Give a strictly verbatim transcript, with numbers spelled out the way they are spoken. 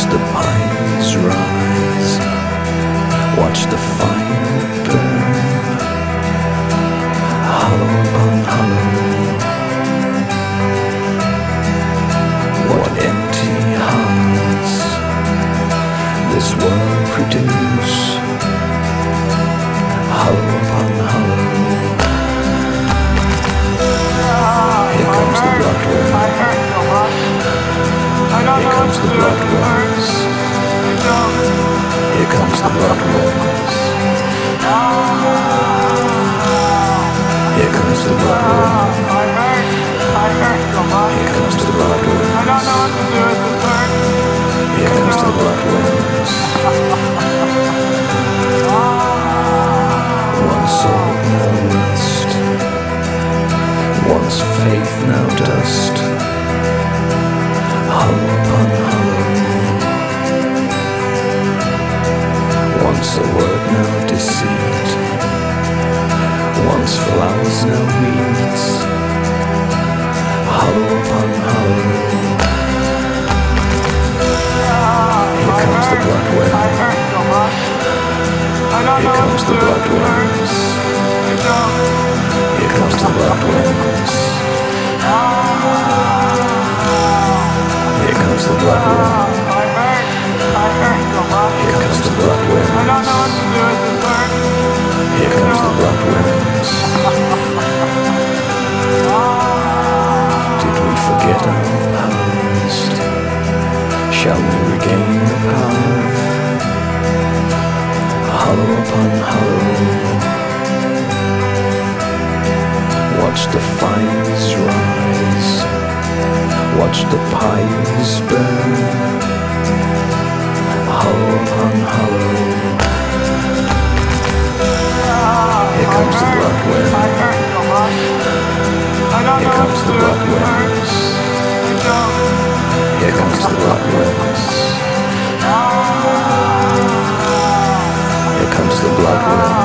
the pines rise, watch the fire burn, hollow upon hollow. What empty hearts this world produce, hollow upon hollow. Here comes the bloodworm. Here comes the bloodworms. Here comes the bloodworms. Here comes the bloodworm. Here comes the bloodworms. Here comes the bloodworms. One soul now lost, one's faith now dust, hollow upon hollow. Once a word now deceit, once flowers now weeds, hollow upon hollow. Here comes the bloodworm. Here comes the bloodworms. Here comes the bloodworms. Here comes the bloodworm. Here comes the bloodworms. Here comes the bloodworms. Did we forget our past? Shall we regain the path? Hollow upon hollow. Watch the fires rise, watch the pines burn, hollow upon hollow. Here comes the bloodworm. Here comes the bloodworms. Here comes the bloodworms. Here comes the bloodworm.